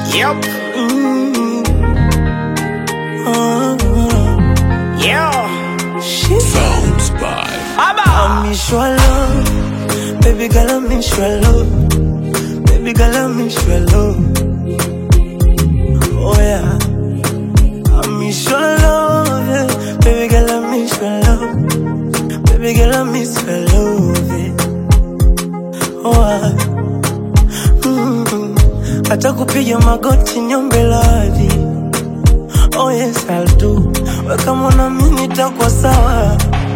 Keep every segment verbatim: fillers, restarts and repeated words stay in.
Yep. Mm. Oh, Yeah. shit. Sounds by Abba. I miss your love, baby girl. I miss your love, baby girl. I miss your love. Oh yeah, I miss your love, yeah. Baby girl. I miss your love, baby girl. I miss your love. Yeah. Oh I, mm, hata kupiga magoti niombe radhi. Oh yes I'll do. Weka mwana mimi nitakuwa sawa.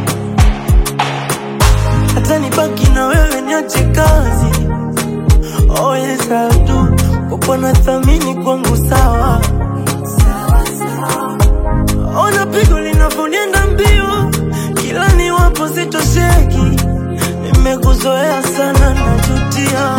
Hata nibaki na wewe niache kazi. Oh yes I'll do. Upo na thamini kwangu sawa. Ona pigo linavonienda mbio. Kila niwapo sitosheki. Nimekuzoea sana najutia.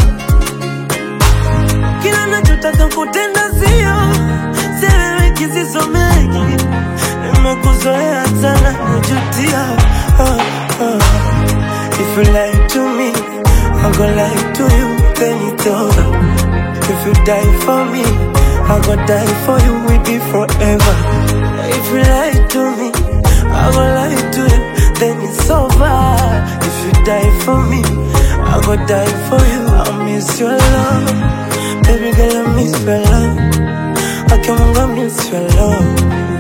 Kila nachotaka kutenda sio. Sieleweki sisomeki. Nimekuzoea sana najutia. Oh, oh. If you lie to me, I go lie to you, then it's over. If you die for me, I go die for you, we be forever. If you lie to me, I go lie to you, then it's over. If you die for me, I go die for you. I miss your love, baby girl, I miss your love. I can't miss your love.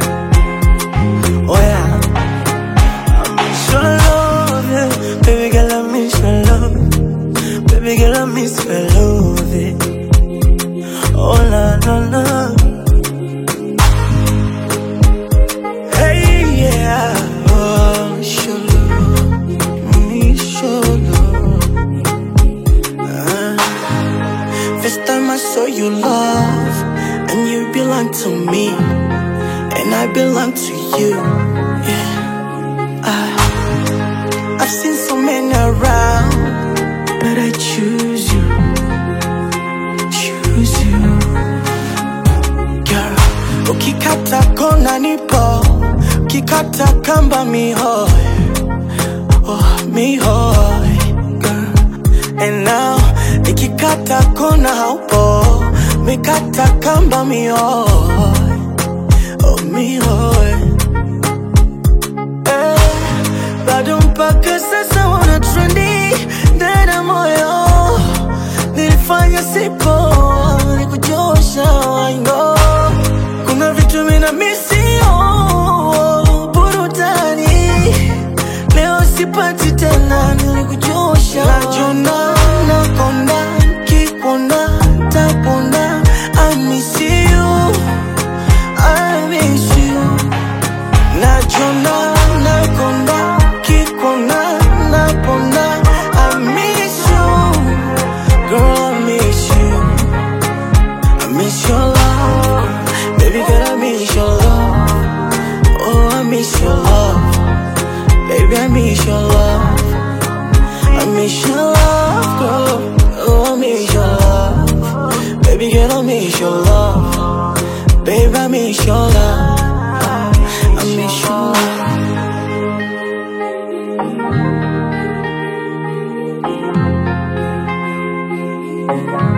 Oh yeah, I miss your love, yeah. Baby girl, I miss your love. Baby girl, I miss your love, yeah. Oh la la la. Hey yeah, oh miss your love, miss your love. Ah. First time I saw you love, and you belong to me, and I belong to you. Yeah. I, I've seen so many around, but I choose you, choose you. Girl, ukikata kona nipo, ukikata kamba mihoy, oh mihoy. Girl, and now nikikata kona haupo, mikata kamba mihoy, oh mihoy. Bado mpaka sasa wana trendi ndani ya moyo. Nilifanya sipo, nikujosha I know. Kuna vitu mina misio, burudani leo sipati tena, nilikujosha. Najona, nakonda, kikona, tapona. I miss you, I miss you. Najona, nakonda, kikona, napona. I miss you, girl, I miss you. I miss your love, baby girl, I miss your love. Oh, I miss your love, baby, I miss your love. I miss your love, girl. Oh, I miss your love, baby girl, I miss your love. Baby, I miss your love. I miss your love. Sounds by